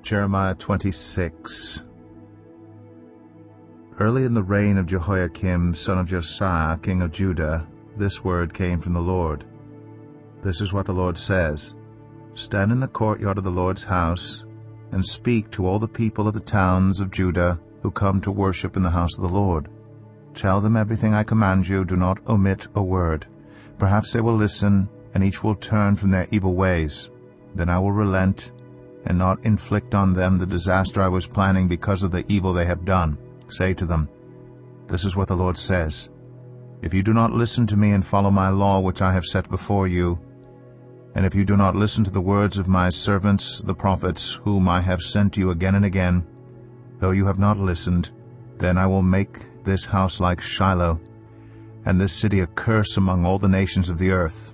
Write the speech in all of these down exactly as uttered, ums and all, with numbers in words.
Jeremiah twenty-six. Early in the reign of Jehoiakim, son of Josiah, king of Judah, this word came from the Lord. This is what the Lord says: Stand in the courtyard of the Lord's house, and speak to all the people of the towns of Judah who come to worship in the house of the Lord. Tell them everything I command you, do not omit a word. Perhaps they will listen, and each will turn from their evil ways. Then I will relent, and not inflict on them the disaster I was planning because of the evil they have done. Say to them, This is what the Lord says: If you do not listen to me and follow my law which I have set before you, and if you do not listen to the words of my servants, the prophets, whom I have sent to you again and again, though you have not listened, then I will make this house like Shiloh, and this city a curse among all the nations of the earth.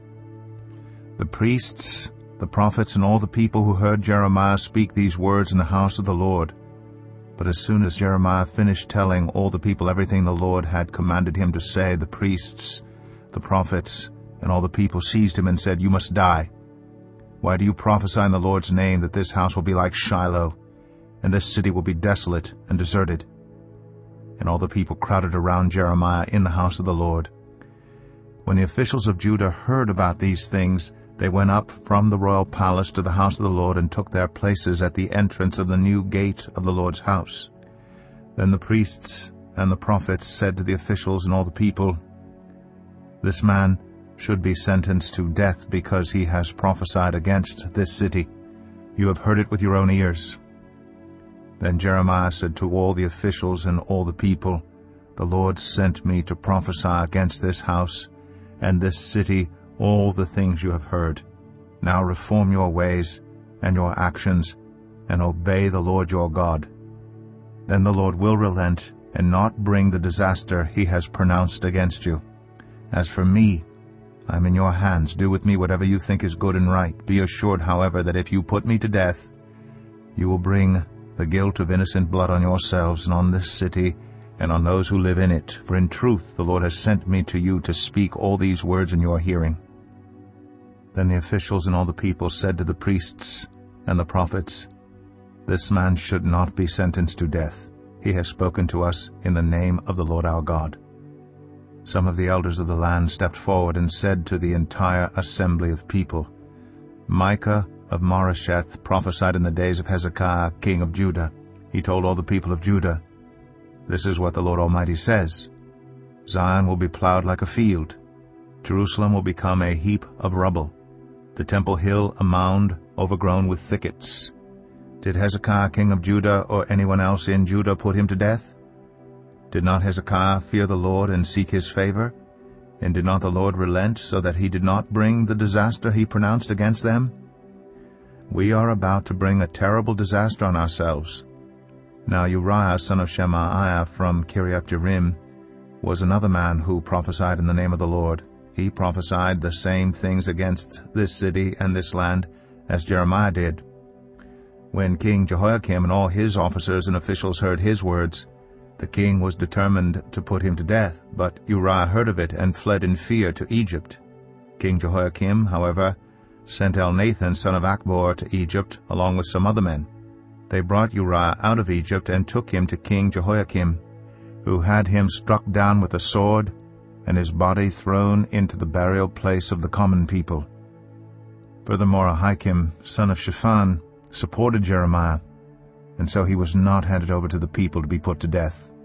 The priests, the prophets, and all the people who heard Jeremiah speak these words in the house of the Lord. But as soon as Jeremiah finished telling all the people everything the Lord had commanded him to say, the priests, the prophets, and all the people seized him and said, You must die. Why do you prophesy in the Lord's name that this house will be like Shiloh, and this city will be desolate and deserted? And all the people crowded around Jeremiah in the house of the Lord. When the officials of Judah heard about these things, they went up from the royal palace to the house of the Lord and took their places at the entrance of the new gate of the Lord's house. Then the priests and the prophets said to the officials and all the people, This man should be sentenced to death because he has prophesied against this city. You have heard it with your own ears. Then Jeremiah said to all the officials and all the people, The Lord sent me to prophesy against this house and this city all the things you have heard. Now reform your ways and your actions, and obey the Lord your God. Then the Lord will relent and not bring the disaster he has pronounced against you. As for me, I am in your hands. Do with me whatever you think is good and right. Be assured, however, that if you put me to death, you will bring the guilt of innocent blood on yourselves and on this city and on those who live in it. For in truth the Lord has sent me to you to speak all these words in your hearing. Then the officials and all the people said to the priests and the prophets, This man should not be sentenced to death. He has spoken to us in the name of the Lord our God. Some of the elders of the land stepped forward and said to the entire assembly of people, Micah of Moresheth prophesied in the days of Hezekiah, king of Judah. He told all the people of Judah, This is what the Lord Almighty says: Zion will be plowed like a field. Jerusalem will become a heap of rubble. The temple hill a mound overgrown with thickets. Did Hezekiah king of Judah or anyone else in Judah put him to death? Did not Hezekiah fear the Lord and seek his favor? And did not the Lord relent so that he did not bring the disaster he pronounced against them? We are about to bring a terrible disaster on ourselves. Now Uriah son of Shemaiah from Kiriath-Jearim was another man who prophesied in the name of the Lord. He prophesied the same things against this city and this land as Jeremiah did. When King Jehoiakim and all his officers and officials heard his words, the king was determined to put him to death, but Uriah heard of it and fled in fear to Egypt. King Jehoiakim, however, sent Elnathan son of Achbor to Egypt along with some other men. They brought Uriah out of Egypt and took him to King Jehoiakim, who had him struck down with a sword and his body thrown into the burial place of the common people. Furthermore, Ahikam son of Shaphan supported Jeremiah, and so he was not handed over to the people to be put to death.